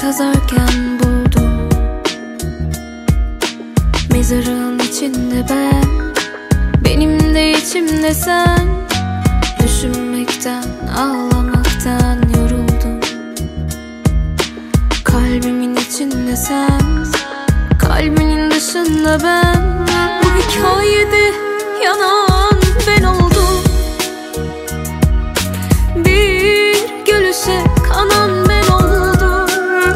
kazarken buldum. Mezarın içinde ben, benim de içimde sen. Düşünmekten, ağlamaktan yoruldum. Kalbimin içinde sen, kalbinin dışında ben. Bu hikayede yanan ben oldum. Bir gülüşe kanan ben oldum.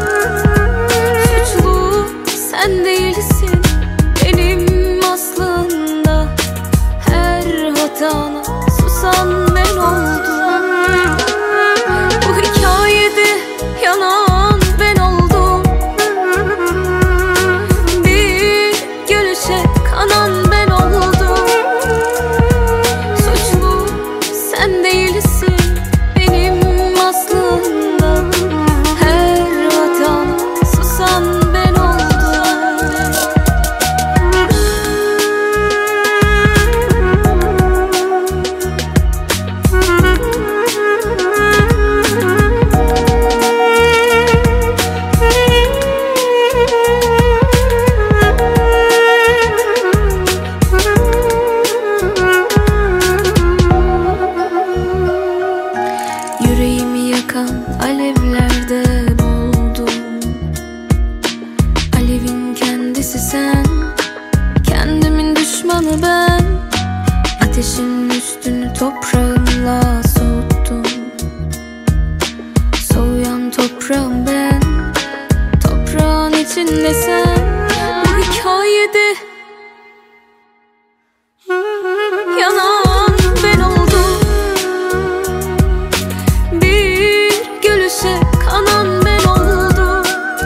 Suçlu sen değilsin benim aslında. Her hatana susan ben oldum. Bu hikayede yanan ben oldum. Bir gülüşe kanan ben oldum. Suçlu sen değilsin benim aslında. Her hatana susan ben oldum. Yüreğimi yakan alevlerde boğuldum. Alevin kendisi sen, kendimin düşmanı ben. Ateşin üstünü toprağımla soğuttum. Soğuyan toprağım ben, toprağın içinde sen. Bu hikayede yanan ben oldum. Bir gülüşe kanan ben oldum.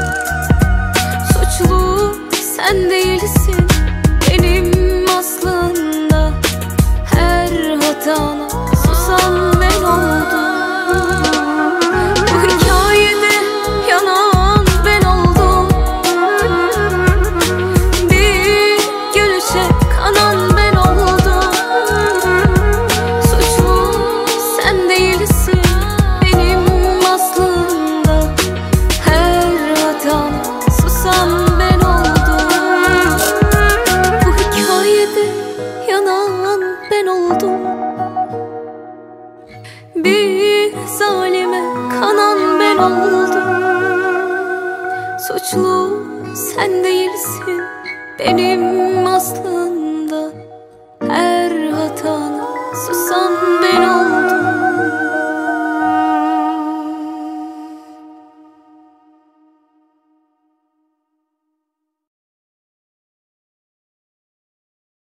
Suçlu sen değilsin benim aslında. Her hatana susan ben oldum. Bu hikayede yanan ben oldum. Bir gülüşe kanan ben oldum. Suçlu sen değilsin benim aslında. Her hatana susan ben oldum. Bu hikayede yanan ben oldum. Bir zalime kanan ben oldum. Suçlu sen değilsin benim aslında.